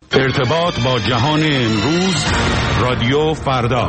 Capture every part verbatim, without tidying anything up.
ارتباط با جهان امروز، رادیو فردا.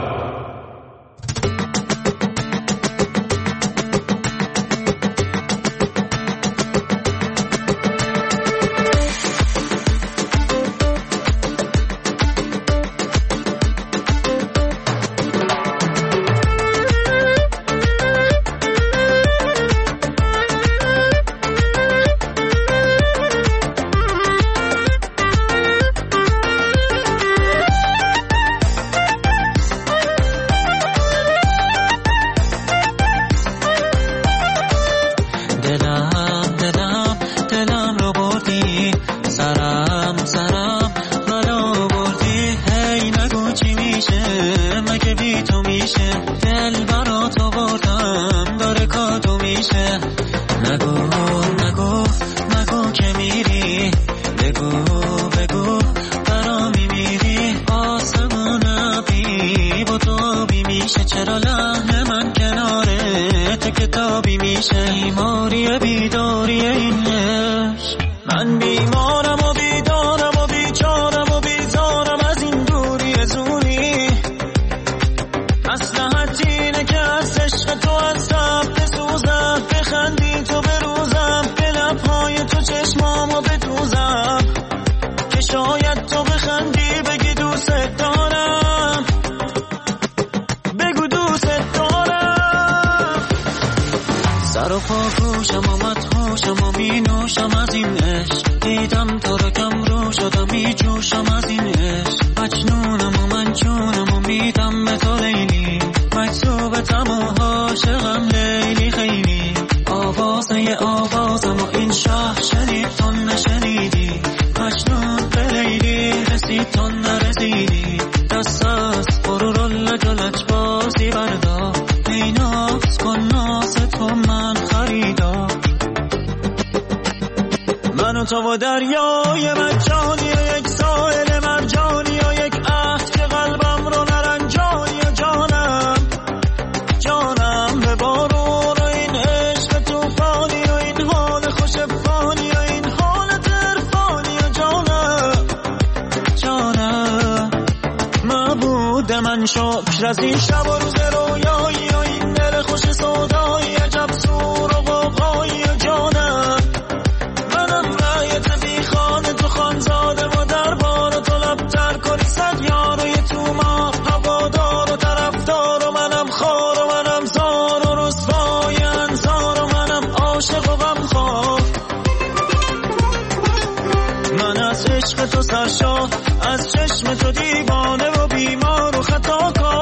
از این شب و روز رویایی و این دل خوش سودایی، عجب سور و غوغایی و جانم. منم رایت بی خانه تو خانزاده و دربار تو لبتر کنی صد یار و یه تو ما هوادار و طرفدار و منم خار و منم زار و رسوای انزار و منم عاشق و غمخوار. من از عشق تو سرشار، از چشم تو دیوانه و بیمار و خطا کار.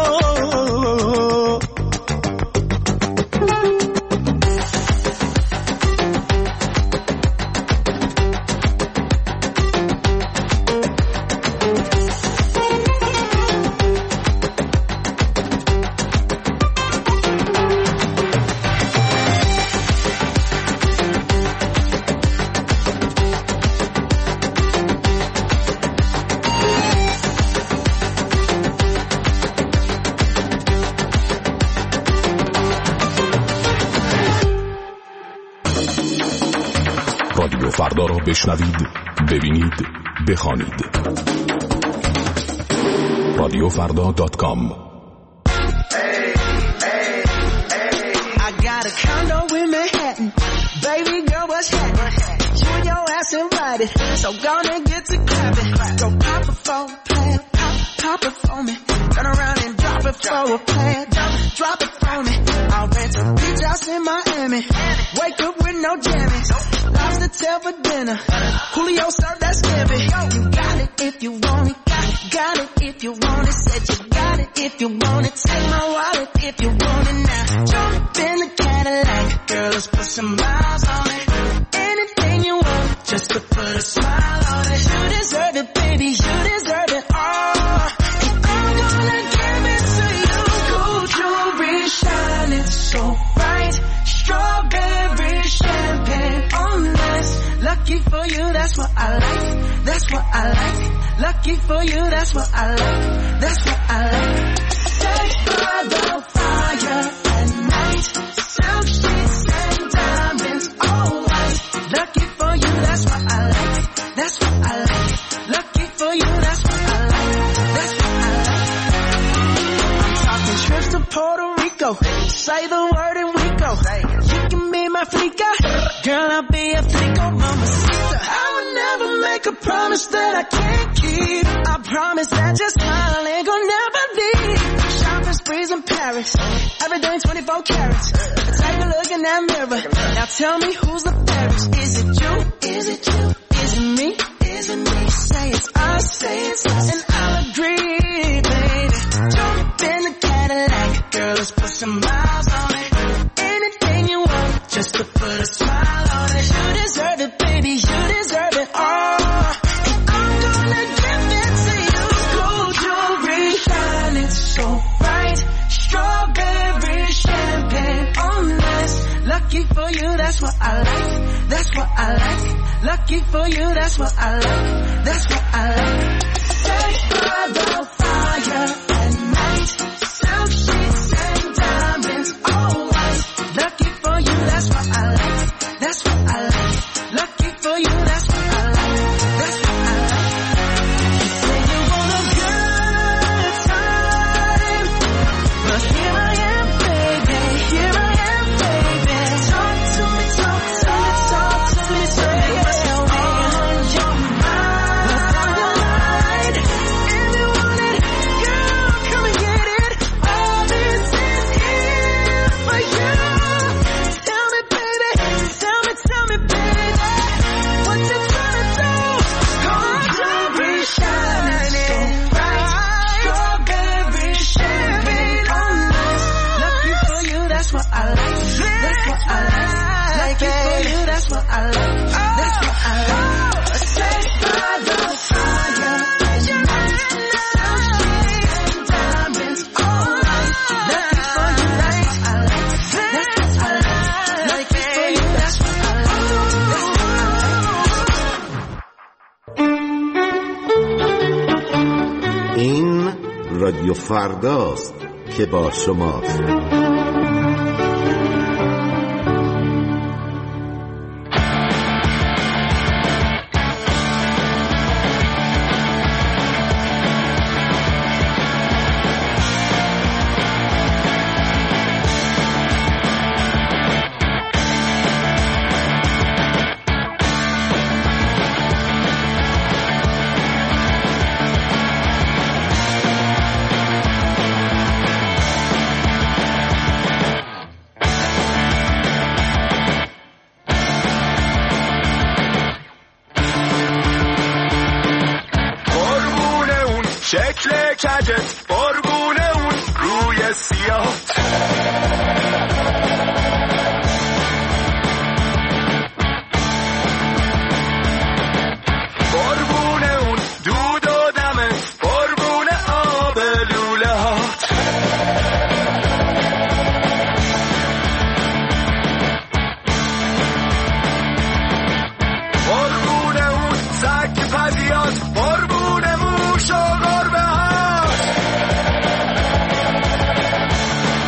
فردا را بشنوید، ببینید، بخوانید. رادیو فردا دات کام. I got a condo in Manhattan. Baby girl, what's happening? You and your ass invited, so gonna get to clapping. Go pop it for a plan, pop, pop it for me. Turn around and drop it for a plan, drop, drop it for me. I'll rent a beach house in Miami. Wake up with no jammies. Lobster tail for dinner. Julio served that scampi. You got it if you want it. Got it, got it if you want it. Said you got it if you want it. Take my wallet if you want it now. Jump in the Cadillac. Girl, let's put some miles on it. Anything you want, just to put a smile on it. You deserve it, baby. You deserve it all. And I'm gonna give it to you. Gold jewelry shining so bright. Strawberry champagne on us. Lucky for you, that's what I like. That's what I like. Lucky for you, that's what I like. That's what I like. Sex by the fire at night. Silk sheets and diamonds, all white. Lucky for you, that's what I like. That's what I like. Lucky for you, that's what I like. That's what I like. I'm talking trips to Puerto Rico. Say the word and we go. You can be my flica. Girl, I'll be a flico, mama sister. I would never make a promise that I can't keep. I promise that your smile ain't gonna never leave. Shopping sprees in Paris. Everything twenty-four carats. Take a look in that mirror. Now tell me who's the fairest. Is it you? Is it you? Is it me? Is it me? Say it's us, say it's us, and I'll agree, baby. Jump in the Cadillac, girl, let's put some miles on it. Anything you want, just to put a smile on it. You deserve it, baby, you deserve it all. And I'm gonna give it to you. Gold jewelry shining so bright, strawberry champagne on us. Lucky for you, that's what I like. That's what I like. Lucky for you, that's what I like. That's what I like. Set by the fire at night. Silk sheets and diamonds, all white. Lucky for you, that's what I like. That's what I like. Lucky for you, that's what I like. That's what I like. You say you want a good time, but here I am, baby. Here I am, baby. Talk to me, talk to me, talk to me, say what's on your mind. What's on your mind? If you want it, girl, come and get it. All this is here for you. Tell me, baby, tell me, tell me, baby, what you tryna do? Gold jewelry shining so bright, strawberry champagne on us. Lucky for you, that's what I like. That's what I like. Lucky for you, that's what I like. That's what I like. Set by the fire at night. Silk sheets and diamonds all night. Lucky for you, that's what I like. That's what I like. Lucky for you, that's what I like. That's what I like. این رادیو فرداست که با شماست. شکل کجت قربونه اون روی سیاه قربونه اون دود و دمت قربونه آب لوله هات قربونه اون سگ پدیات قربونه موش و گربه هات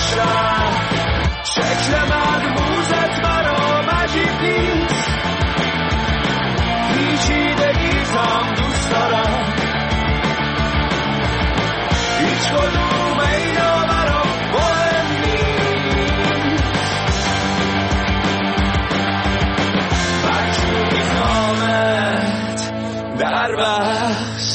شهر شکل مرموزت برام عجیب نیست پیچیدگیتم دوست دارم هیچ کدوم اینا برام مهم نیست بچونی زامت در بحث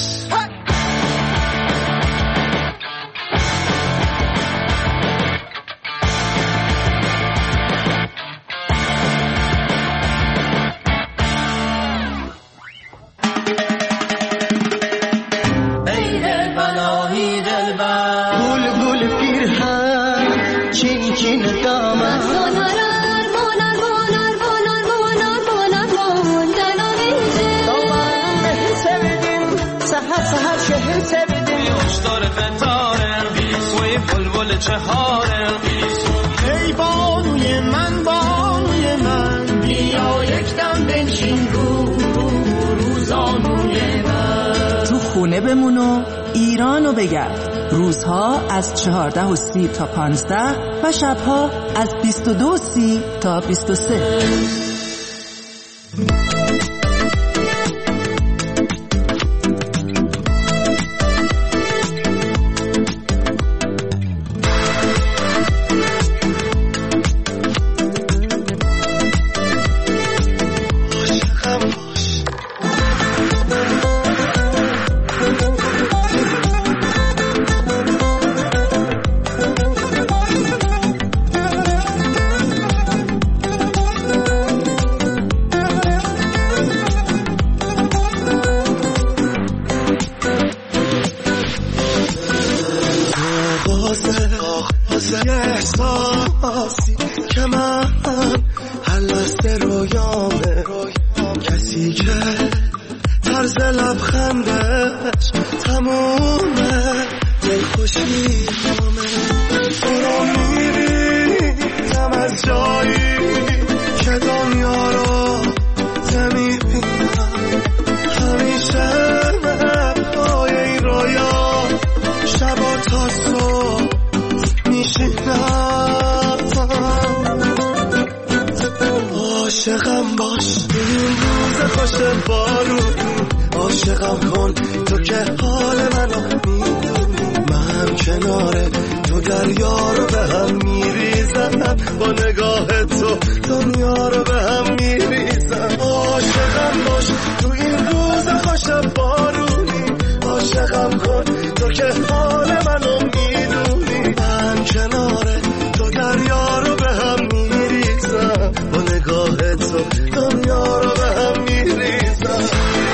چهاره ای بانوی من بانوی من بیا یک دم بنشین رو رو روزانوی من تو خونه بمون و ایرانو بگرد. روزها از چهارده و سی تا پانزده و شبها از بیست و دو و سی تا بیست و سه. عاشقم باش این روز خوش بارونی عاشقم کن تو که حال منو میدونی من کناره تو دریا رو به هم میریزم با نگاه تو دنیا رو به هم میریزم عاشقم باش تو این روز خوش بارونی عاشقم کن تو که حال منو میدونی من کناره تو دریا رو به هم میریزم با نگاه تو دنیا رو به هم میریزم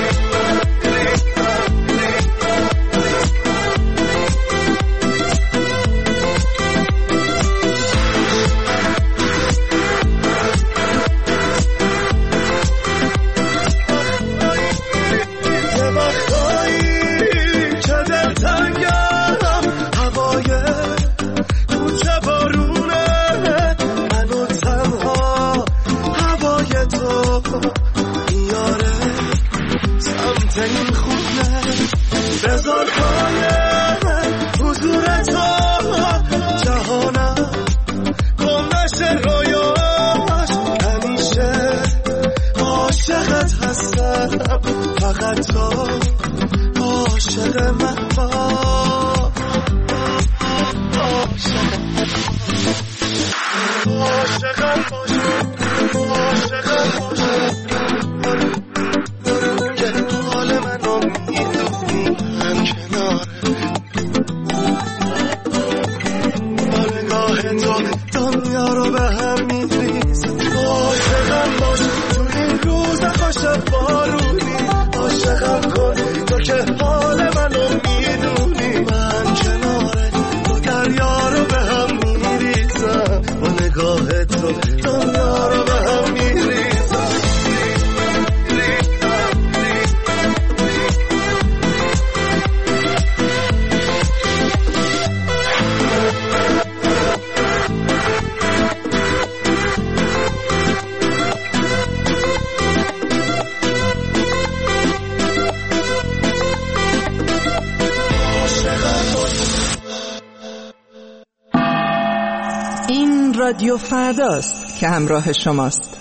بذار کنه حضور تو جهانم گم نشه رویاش همیشه عاشقت هستم فقط تو عاشق من باش عاشقم باش عاشقم باش رادیو فرداست که همراه شماست.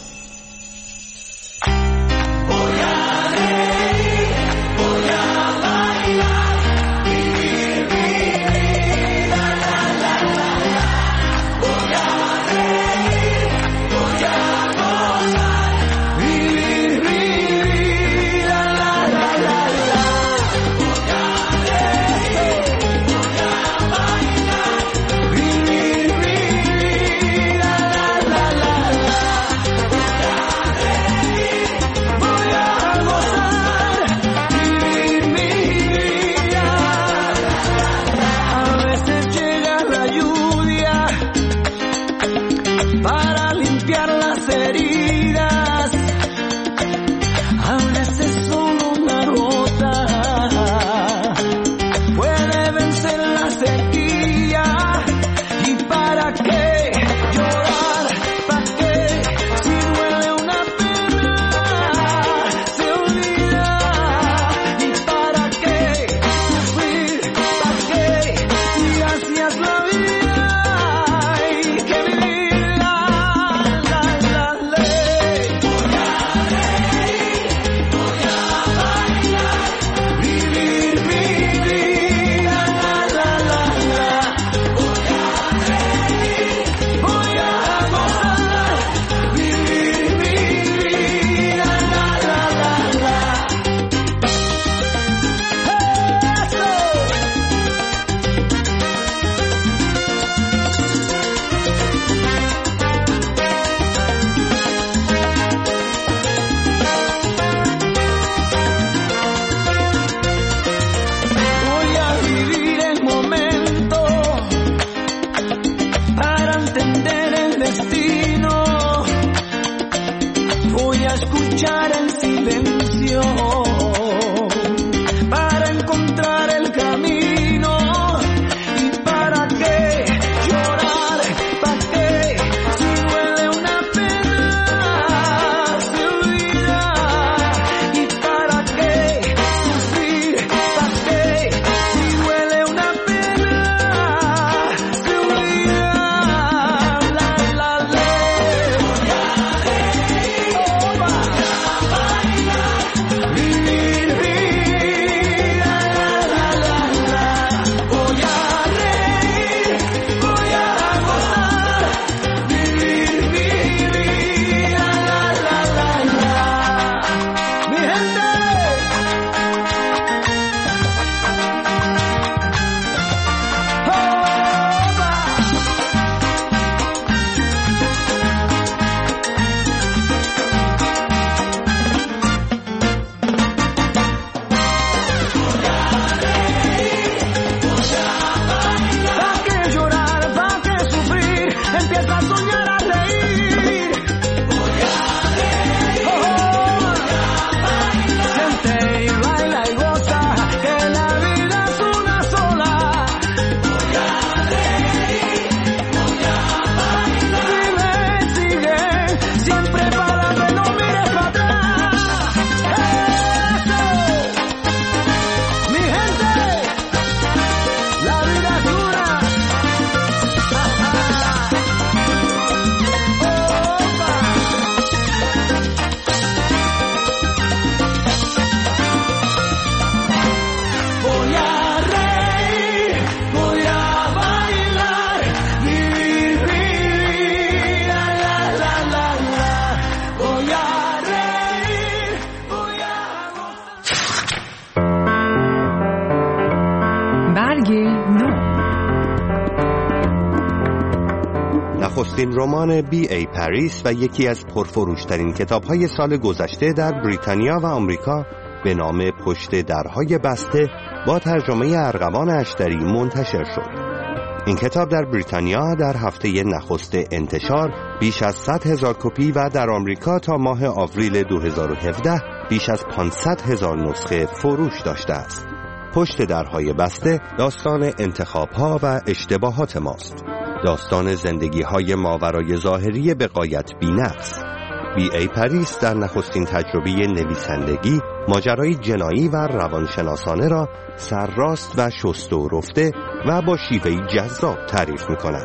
نخستین رمان بی ای پاریس و یکی از پرفروشترین کتاب‌های سال گذشته در بریتانیا و آمریکا به نام پشت درهای بسته با ترجمه ارغوان اشتری منتشر شد. این کتاب در بریتانیا در هفته نخست انتشار بیش از صد هزار کپی و در آمریکا تا ماه آوریل دو هزار و هفده بیش از پانصد هزار نسخه فروش داشته است. پشت درهای بسته داستان انتخاب‌ها و اشتباهات ماست. داستان زندگی‌های ماورای ظاهری به غایت بی‌نقص. بی ای پاریس در نخستین تجربه نویسندگی ماجرای جنایی و روانشناسانه را سرراست و شسته و رفته و با شیوهی جذاب تعریف می‌کند.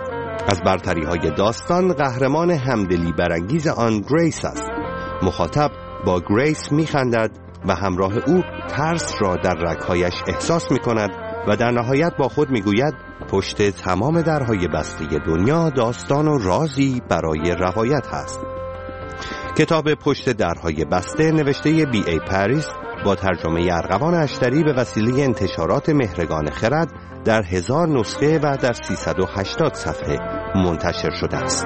از برتری‌های داستان قهرمان همدلی برانگیز آن گریس است. مخاطب با گریس می‌خندد و همراه او ترس را در رگ‌هایش احساس می‌کند و در نهایت با خود می‌گوید پشت تمام درهای بسته دنیا داستان و رازی برای روایت هست. کتاب پشت درهای بسته نوشته بی ای پاریس با ترجمه ارغوان اشتری به وسیله انتشارات مهرگان خرد در هزار نسخه و در سیصد و هشتاد صفحه منتشر شده است.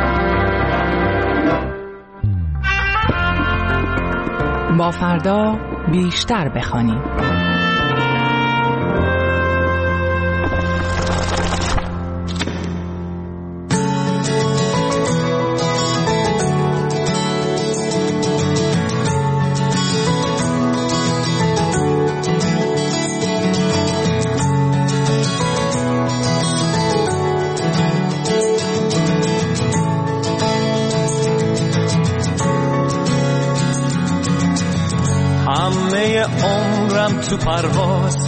با فردا بیشتر بخوانیم. عمرم تو پرواز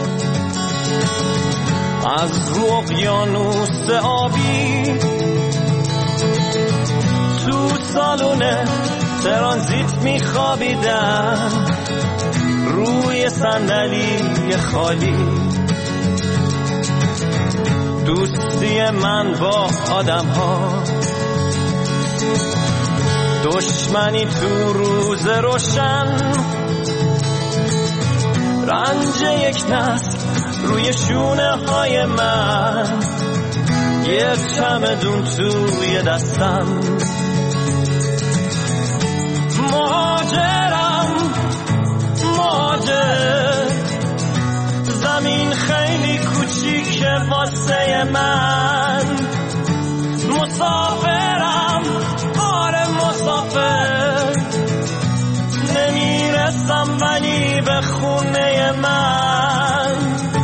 از رو اقیانوس آبی، تو سالن ترانزیت میخوابیدم روی صندلی خالی. دوستی من با آدم ها، دشمنی تو روز روشن، رنج یک نسل روی شونه های من، یه چمدون توی دستم. مهاجرم مهاجر، زمین خیلی کوچیکه واسه من. مسافرم آره مسافر، نمیرسم ولی به خونه من.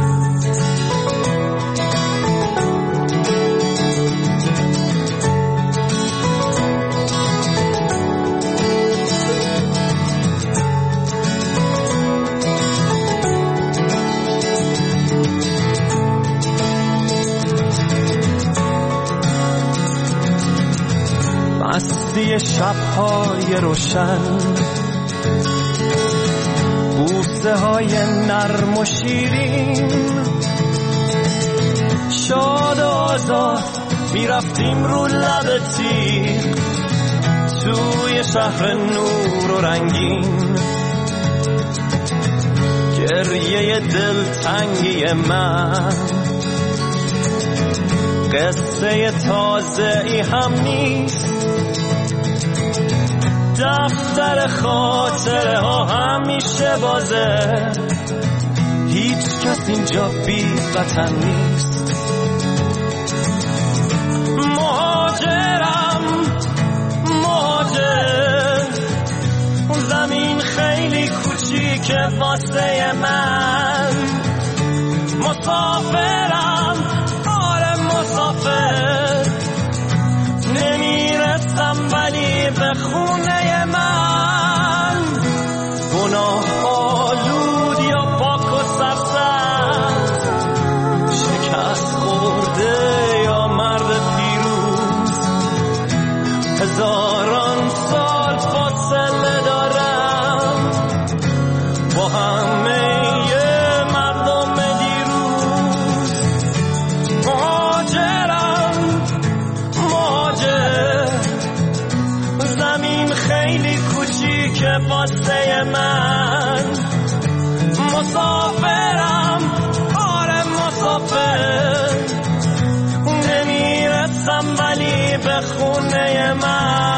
مستی شب‌های روشن، بوسه های نرم و شیرین، شاد و آزاد میرفتیم رو لب تیغ توی شهر نور و رنگین. گریه دلتنگی من قصه تازه ای هم نیست، دفتر خاطره ها همیشه بازه، هیچ کس اینجا بی وطن نیست. مهاجرم مهاجر، زمین خیلی کوچیکه واسه من. مسافرم آره مسافر، نمیرسم ولی به خونه من. گناه آلود یا پاک و سرسبز، شکست خورده یا مرد پیروز، هزاران سال فاصله دارم با همه مردم دیروز. مهاجرم مهاجر، زمین خیلی کوچیکه واسه من. مسافرم آره مسافر، نمیرسم ولی به خونه من.